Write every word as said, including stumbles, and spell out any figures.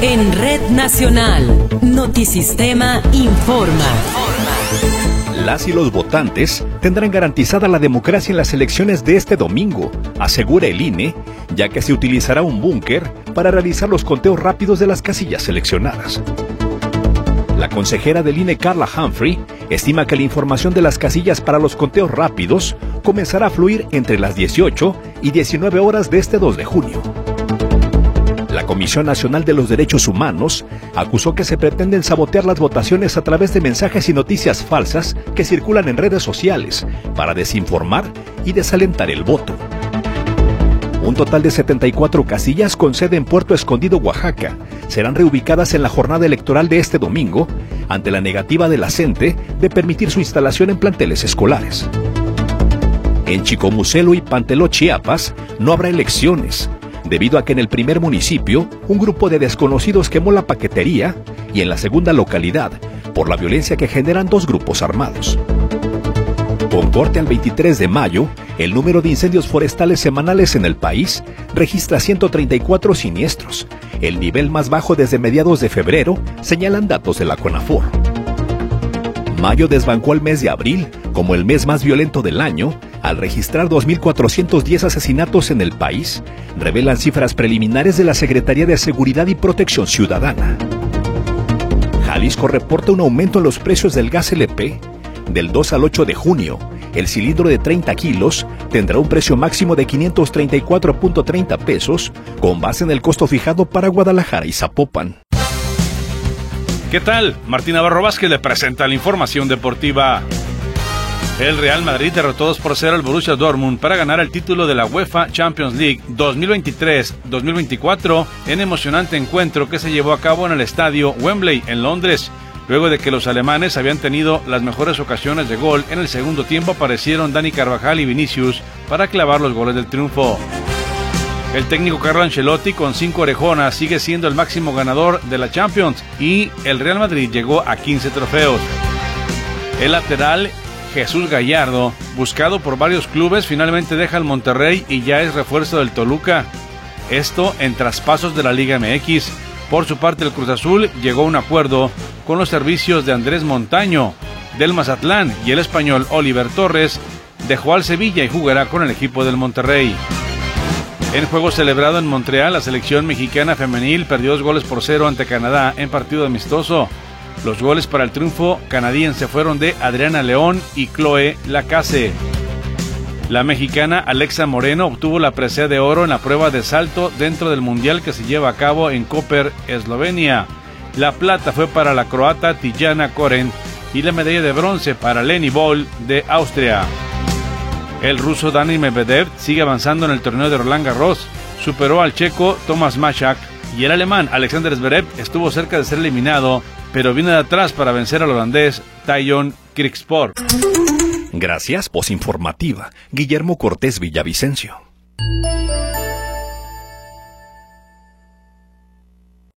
En Red Nacional, Notisistema informa. Las y los votantes tendrán garantizada la democracia en las elecciones de este domingo, asegura el I N E, ya que se utilizará un búnker para realizar los conteos rápidos de las casillas seleccionadas. La consejera del I N E, Carla Humphrey, estima que la información de las casillas para los conteos rápidos comenzará a fluir entre las dieciocho y diecinueve horas de este dos de junio. La Comisión Nacional de los Derechos Humanos acusó que se pretenden sabotear las votaciones a través de mensajes y noticias falsas que circulan en redes sociales para desinformar y desalentar el voto. Un total de setenta y cuatro casillas con sede en Puerto Escondido, Oaxaca, serán reubicadas en la jornada electoral de este domingo ante la negativa de la C E N T E de permitir su instalación en planteles escolares. En Chicomucelo y Panteló, Chiapas, no habrá elecciones, debido a que en el primer municipio un grupo de desconocidos quemó la paquetería y en la segunda localidad por la violencia que generan dos grupos armados. Con corte al veintitrés de mayo, el número de incendios forestales semanales en el país registra ciento treinta y cuatro siniestros, el nivel más bajo desde mediados de febrero, señalan datos de la CONAFOR. Mayo desbancó el mes de abril como el mes más violento del año, al registrar dos mil cuatrocientos diez asesinatos en el país, revelan cifras preliminares de la Secretaría de Seguridad y Protección Ciudadana. Jalisco reporta un aumento en los precios del gas L P. Del dos al ocho de junio, el cilindro de treinta kilos tendrá un precio máximo de quinientos treinta y cuatro punto treinta pesos, con base en el costo fijado para Guadalajara y Zapopan. ¿Qué tal? Martín Navarro Vázquez le presenta la información deportiva. El Real Madrid derrotó dos por cero al Borussia Dortmund para ganar el título de la UEFA Champions League dos mil veintitrés dos mil veinticuatro en emocionante encuentro que se llevó a cabo en el estadio Wembley en Londres. Luego de que los alemanes habían tenido las mejores ocasiones de gol, en el segundo tiempo aparecieron Dani Carvajal y Vinicius para clavar los goles del triunfo. El técnico Carlo Ancelotti, con cinco orejonas, sigue siendo el máximo ganador de la Champions y el Real Madrid llegó a quince trofeos. El lateral Jesús Gallardo, buscado por varios clubes, finalmente deja el Monterrey y ya es refuerzo del Toluca. Esto en traspasos de la Liga M X. Por su parte, el Cruz Azul llegó a un acuerdo con los servicios de Andrés Montaño del Mazatlán y el español Oliver Torres dejó al Sevilla y jugará con el equipo del Monterrey. En juego celebrado en Montreal, la selección mexicana femenil perdió dos goles por cero ante Canadá en partido amistoso. Los goles para el triunfo canadiense fueron de Adriana León y Chloe Lacasse. La mexicana Alexa Moreno obtuvo la presea de oro en la prueba de salto dentro del mundial que se lleva a cabo en Koper, Eslovenia. La plata fue para la croata Tijana Koren y la medalla de bronce para Leni Boll de Austria. El ruso Dani Medvedev sigue avanzando en el torneo de Roland Garros. Superó al checo Tomas Machak y el alemán Alexander Zverev estuvo cerca de ser eliminado, pero vino de atrás para vencer al holandés Tajon Krikspoor. Gracias, voz informativa, Guillermo Cortés Villavicencio.